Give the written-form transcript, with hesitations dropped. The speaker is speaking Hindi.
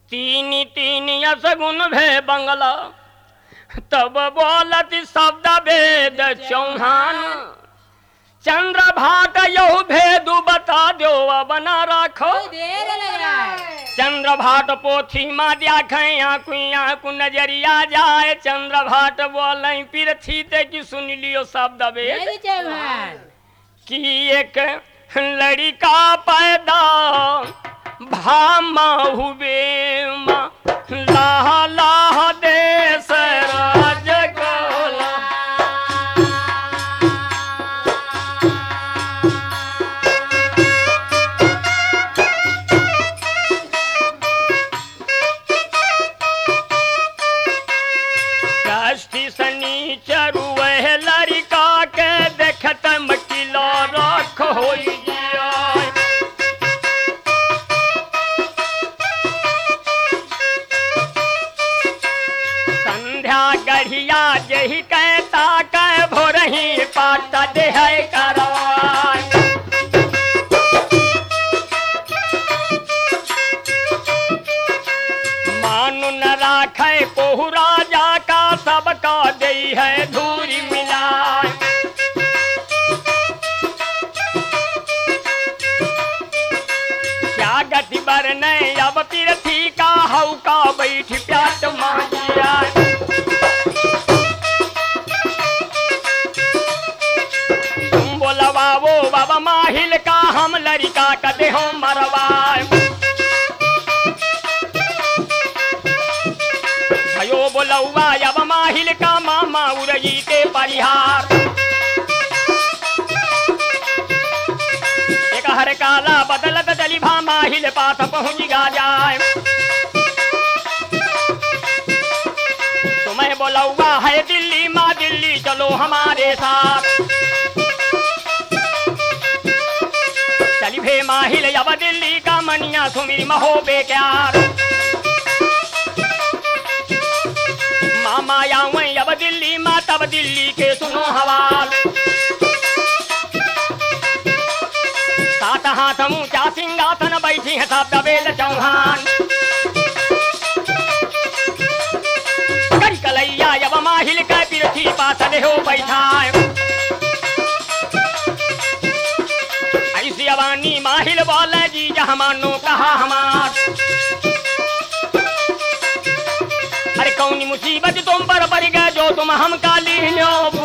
तीन तीन यसगुन भे बंगला तब बोलत शब्द भेद चौहान। चंद्र भाट यहु भेदु बता दो बना रखो। चंद्र भाट पोथी मा देखें आँखु नजरिया जाए। चंद्र भाट बोले पृथ्वी ते की सुन लियो शब्द भेद कि एक लड़का पैदा भामा हुए लाह लाह देश राज गोला। कष्टी शनिचरु वह लड़का के देखत मकिलो रख होई। गढ़िया जही कहता कह भोरही पाटा दे है करवान। मानु न राखे कोहु राजा का सबका दे है धूरी मिलाए। क्या गति बरने अब पृथ्वी का हऊ का बैठ प्याट मांगिया। बोलवाओ बाबा माहिल का हम लड़का कदे हो मरवाए। भयो बोलवा अब माहिल का मामा उरई के परिहार। एक हर काला बदलत चली भा माहिल पास पहुंच गा जाए। तुम्हें बोलवा है दिल्ली माँ दिल्ली चलो हमारे साथ। चली भे माहिल अब दिल्ली का मनिया सुमी महो बेकार। मामा आऊं अब दिल्ली माँ तब दिल्ली के सुनो हवाल। सात हाथ ऊंचा सिंहासन बैठी है सब दबेल चौहान। करी कलैया अब माहिल का पृथ्वी पास हो बैठा। जवानी माहिल बोले जी जहमानो कहा हमार। अरे कौनी मुसीबत तुम पर पड़ गए जो तुम हम का ली लो